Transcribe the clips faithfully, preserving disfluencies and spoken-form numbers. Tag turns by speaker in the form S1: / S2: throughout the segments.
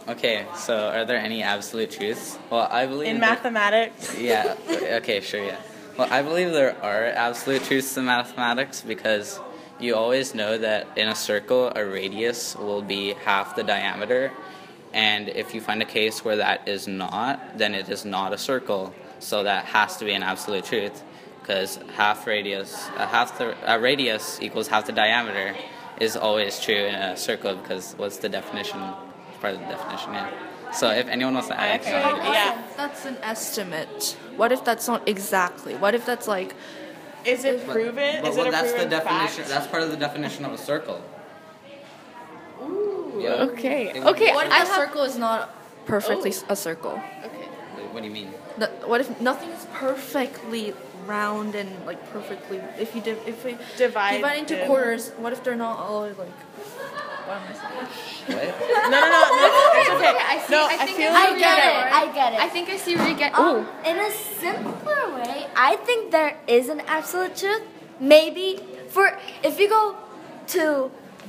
S1: Okay, so are there any absolute truths? Well, I believe
S2: In
S1: that-
S2: mathematics?
S1: Yeah. Okay, sure, yeah. Well, I believe there are absolute truths in mathematics because you always know that in a circle, a radius will be half the diameter, and if you find a case where that is not, then it is not a circle. So that has to be an absolute truth, because half radius, uh, half the uh, radius equals half the diameter is always true in a circle, because what's the definition? Part of the definition, yeah. So if anyone wants to add
S2: Okay.
S1: anything,
S2: Yeah.
S3: That's an estimate. What if that's not exactly? What if that's like,
S2: Is it
S1: But-
S2: proven?
S1: but
S2: Is
S1: well,
S2: it a
S1: that's
S2: proven
S1: the definition.
S2: fact?
S1: That's part of the definition of a circle.
S2: Ooh.
S1: Yeah.
S3: okay,
S1: It would be
S3: okay,
S1: a
S3: what
S1: circle.
S3: if a circle is not perfectly
S2: Oh.
S3: a circle?
S2: Okay.
S1: Wait, what do you mean?
S3: No- What if nothing is perfectly round and like perfectly? If you div- if we
S2: Divide
S3: divide into
S2: them.
S3: quarters, what if they're not all like? What am I saying?
S1: What?
S2: No, no, no, no. It's okay.
S4: I see.
S2: No,
S4: I
S2: I
S4: think
S2: feel
S4: I,
S2: like
S4: I get
S2: you're
S4: it.
S2: right.
S4: I get it.
S3: I think I see where you get.
S4: Um, in a simpler way, I think there is an absolute truth. Maybe for if you go to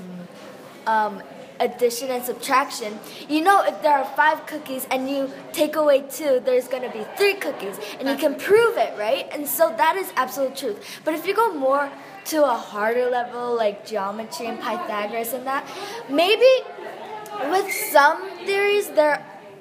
S4: um, addition and subtraction, you know if there are five cookies and you take away two, there's gonna be three cookies, and you can prove it, right? And so that is absolute truth. But if you go more to a harder level, like geometry and Pythagoras and that, maybe with some theories there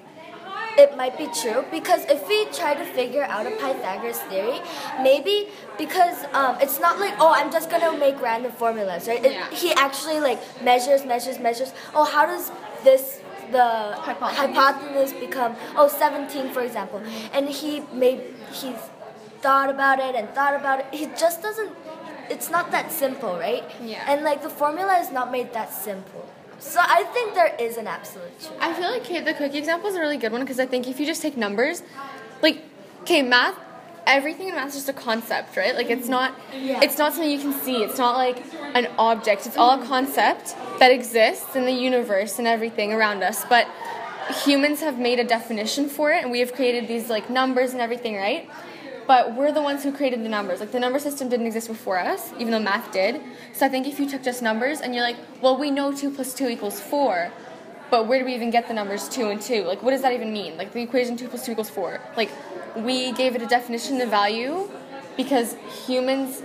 S4: it might be true, because if we try to figure out a Pythagoras theory, maybe because um, it's not like, oh, I'm just gonna make random formulas, right? It,
S3: Yeah.
S4: He actually like measures, measures, measures. Oh, how does this the
S3: Hypotenuse.
S4: hypotenuse become? Oh, seventeen, for example. And he made he's thought about it and thought about it. He just doesn't. It's not that simple, right?
S3: Yeah.
S4: And like the formula is not made that simple. So I think there is an absolute truth.
S3: I feel like okay, the cookie example is a really good one because I think if you just take numbers, like, okay, math, everything in math is just a concept, right? Like it's not,
S4: Yeah.
S3: it's not something you can see. It's not like an object. It's all a concept that exists in the universe and everything around us. But humans have made a definition for it, and we have created these like numbers and everything, right? But we're the ones who created the numbers. Like the number system didn't exist before us, even though math did. So I think if you took just numbers and you're like, well, we know two plus two equals four, but where do we even get the numbers two and two? Like, what does that even mean? Like the equation two plus two equals four. Like, we gave it a definition, the value, because humans,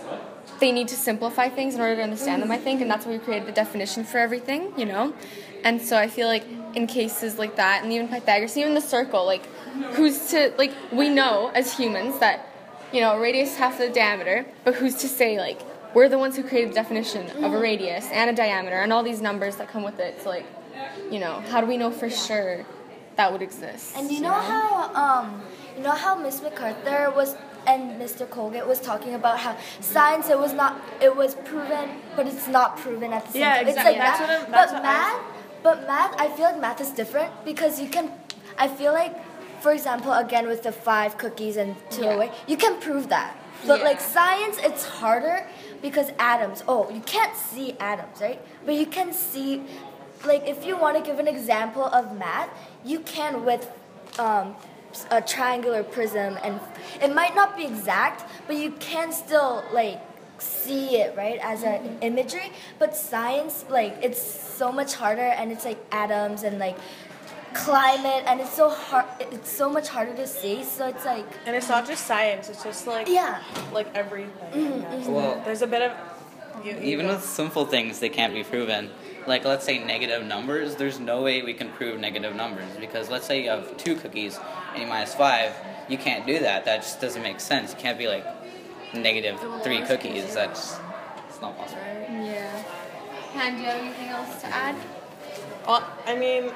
S3: they need to simplify things in order to understand them, I think, and that's why we created the definition for everything, you know? And so I feel like in cases like that, and even Pythagoras, even the circle, like, who's to, like, we know as humans that, you know, a radius is half the diameter, but who's to say, like, we're the ones who created the definition of a radius and a diameter and all these numbers that come with it. So, like, you know, how do we know for sure that would exist?
S4: And you know how um you know how Miss MacArthur was and Mister Colgate was talking about how science it was not it was proven but it's not proven at the same
S2: Yeah,
S4: time.
S2: exactly.
S4: It's like
S2: That's
S4: that.
S2: what I'm- that's
S4: but
S2: what I
S4: math but math I feel like math is different because you can I feel like for example again with the five cookies and two
S3: Yeah.
S4: away, you can prove that. But
S3: Yeah.
S4: like science it's harder because atoms, oh, you can't see atoms, right? But you can see like if you want to give an example of math, you can with um, a triangular prism, and it might not be exact, but you can still like see it right as an imagery. But science, like it's so much harder, and it's like atoms and like climate, and it's so hard. It's so much harder to see. So it's like
S2: And it's not just science, it's just like
S4: yeah,
S2: like everything. I guess.
S1: Well,
S2: There's a bit of you, you
S1: even
S2: go.
S1: with simple things, they can't be proven. Like, let's say negative numbers, there's no way we can prove negative numbers, because let's say you have two cookies and you minus five, you can't do that. That just doesn't make sense. You can't be like negative three cookies. That's it's not possible.
S3: Yeah. Han, do you have anything else to add?
S2: Well, I mean,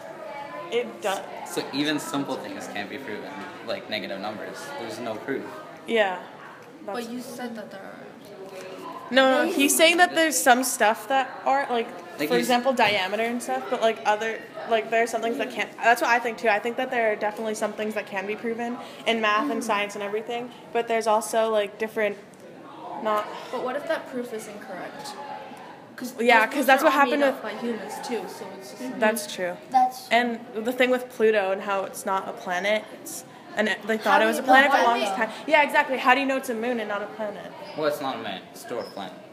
S2: it does.
S1: So even simple things can't be proven, like negative numbers. There's no proof.
S2: Yeah. That's-
S3: But you said that there are.
S2: No, no, he's saying that there's some stuff that aren't like,
S1: Like
S2: for
S1: you-
S2: example, diameter and stuff, but like other, like there are some things that can't. That's what I think too. I think that there are definitely some things that can be proven in math and science and everything, but there's also like different, not.
S3: But what if that proof is incorrect? Cause
S2: Yeah,
S3: those
S2: 'cause that's
S3: proofs
S2: what
S3: are all made
S2: happened
S3: up by humans too. So it's just
S2: That's true.
S4: that's
S2: And the thing with Pluto and how it's not a planet, it's and it- they thought
S4: do
S2: it was
S4: you
S2: a
S4: know
S2: planet for the
S4: why?
S2: longest time. Yeah, exactly. How do you know it's a moon and not a planet?
S1: Well, it's not a man. It's a dwarf planet.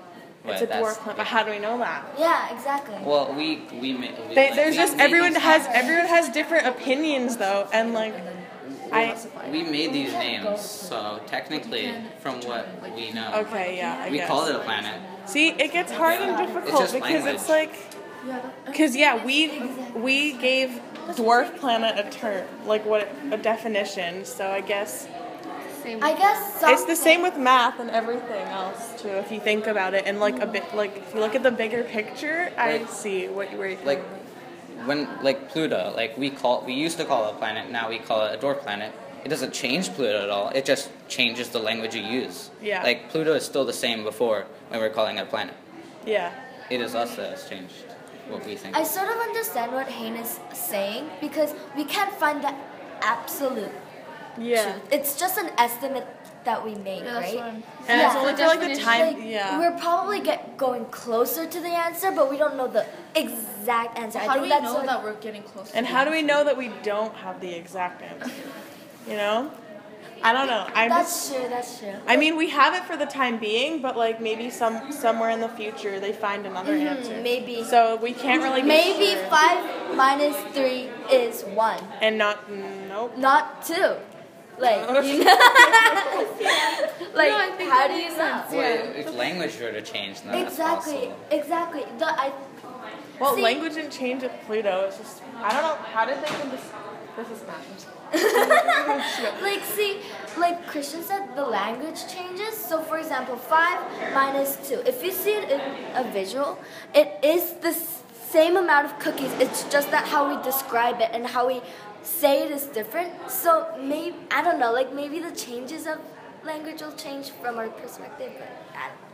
S2: It's
S1: But
S2: a
S1: that's-
S2: dwarf planet. But how do we know that?
S4: Yeah, exactly.
S1: Well, we we, ma- we
S2: They,
S1: like,
S2: there's
S1: we
S2: just
S1: made
S2: everyone
S1: these
S2: has
S1: names.
S2: everyone has different opinions though, and like I.
S1: We made these names, so technically, from what we know,
S2: Okay, yeah, I
S1: we
S2: guess.
S1: call it a planet.
S2: See, it gets hard and difficult
S1: just
S2: because
S1: language.
S2: it's like, because yeah, we we gave dwarf planet a term, like what a definition. So I guess
S3: Same.
S4: I guess some
S2: it's the same with math and everything else too. If you think about it, and like a bit, like if you look at the bigger picture, I
S1: Like-
S2: see what you were
S1: Like when like Pluto, like we call we used to call it a planet, now we call it a dwarf planet. It doesn't change Pluto at all. It just changes the language you use.
S2: Yeah.
S1: Like Pluto is still the same before when we were calling it a planet.
S2: yeah.
S1: It is us that has changed what we think.
S4: I sort of understand what Hayne is saying because we can't find the absolute
S2: Yeah.
S4: truth. It's just an estimate that we make,
S3: Yeah, that's
S4: right?
S3: what I'm-
S2: And it's
S4: Yeah.
S2: only for like the
S3: Definition.
S2: time.
S4: Like,
S2: Yeah.
S4: We're probably get going closer to the answer, but we don't know the exact answer. I
S5: How do
S4: think
S5: we
S4: that's
S5: know
S4: what-
S5: that we're getting close?
S2: And
S5: to
S2: how
S5: the
S2: do we know that we don't have the exact answer? You know? I don't know. I'm
S4: That's
S2: just.
S4: true. That's true.
S2: I mean, we have it for the time being, but like maybe some somewhere in the future they find another answer.
S4: Mm-hmm, maybe.
S2: So we can't really. Be
S4: Maybe
S2: sure.
S4: five minus three is one,
S2: And not nope.
S4: not two. Like, you know, like
S3: No, I think
S4: how
S3: that
S4: do you
S3: makes
S4: know?
S3: sense.
S1: Well,
S3: Yeah.
S1: if if language were to change, then that's
S4: Exactly.
S1: possible.
S4: Exactly. The, I,
S2: Well,
S4: See-
S2: language didn't change with Pluto. It's just I don't know how did they think this. This is not.
S4: like see, like Christian said, the language changes. So for example, five minus two. If you see it in a visual, it is the s- same amount of cookies. It's just that how we describe it and how we say it is different. So maybe I don't know. Like maybe the changes of language will change from our perspective. But I don't,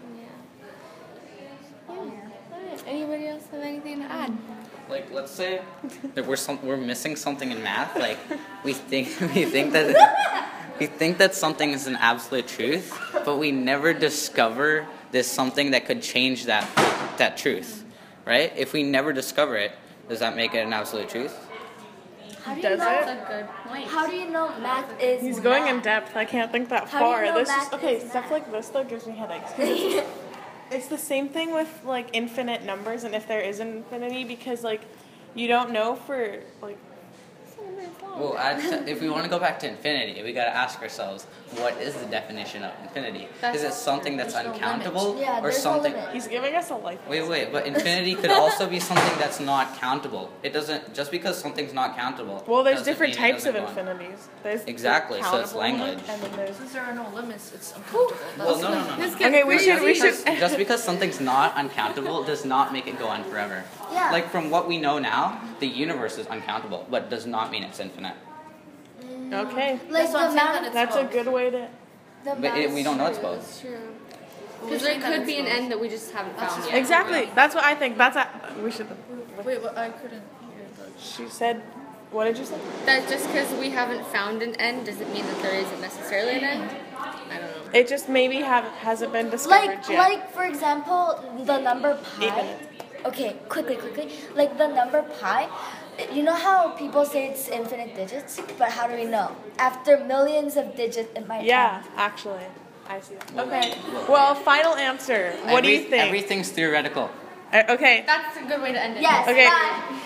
S3: Alright, anybody else have anything to add?
S1: Like, let's say that we're some, we're missing something in math. Like, we think we think that we think that something is an absolute truth, but we never discover this something that could change that that truth, right? If we never discover it, does that make it an absolute truth?
S4: how do you
S2: Does
S4: know?
S2: it?
S3: That's a good point.
S4: How do you know math is?
S2: He's going in
S4: math?
S2: depth. I can't think that
S4: How do you
S2: far.
S4: know
S2: This is
S4: math
S2: okay.
S4: is
S2: Stuff
S4: math?
S2: like this though gives me headaches. It's the same thing with like infinite numbers and if there is an infinity because like you don't know for like
S1: Well, add to, if we want to go back to infinity, we got to ask ourselves, what is the definition of infinity?
S3: That's
S1: is it something that's
S5: There's no
S1: uncountable,
S4: Yeah,
S1: or
S4: there's no
S1: something?
S4: limit.
S2: he's giving us a life.
S1: Wait, wait, but infinity could also be something that's not countable. It doesn't just because something's not countable.
S2: Well, there's
S1: doesn't
S2: different
S1: mean it
S2: types of
S1: doesn't go on.
S2: infinities. There's the
S1: Exactly, so it's
S2: countable one,
S1: language.
S2: And then there's
S5: Since there are no limits, it's uncomfortable.
S1: Well,
S5: That's
S1: no, no,
S5: the-
S1: no, no.
S3: This gets
S2: okay. We
S3: crazy.
S2: should we should.
S1: Just, just because something's not uncountable does not make it go on forever.
S4: Yeah.
S1: Like from what we know now, the universe is uncountable, but does not mean it's infinite.
S2: Okay,
S4: Like
S5: That's what
S4: the
S5: I'm saying, that
S4: amount.
S5: it's
S2: that's a
S5: both.
S2: good way to.
S4: The
S1: But it, we don't know it's both.
S3: That's true.
S5: We're
S3: Because there
S5: saying that
S3: could
S5: it's
S3: be an
S5: both.
S3: end that we just haven't found yet.
S2: Exactly. That's what I think. That's a, we should.
S5: Wait, but I couldn't hear the.
S2: She said. What did you say?
S3: That just because we haven't found an end doesn't mean that there isn't necessarily an end. I don't know.
S2: It just maybe have hasn't been discovered
S4: Like,
S2: yet.
S4: like for example, the number pi.
S2: Even.
S4: Okay, quickly, quickly. Like the number pi. You know how people say it's infinite digits, but how do we know? After millions of digits, it might.
S2: Yeah, actually, I see that.
S1: Well,
S2: Okay.
S1: well,
S2: Well, final answer. What do you
S1: Every-
S2: think?
S1: Everything's theoretical.
S2: Uh, okay.
S3: That's a good way to end it.
S4: Yes.
S2: Okay.
S4: Bye.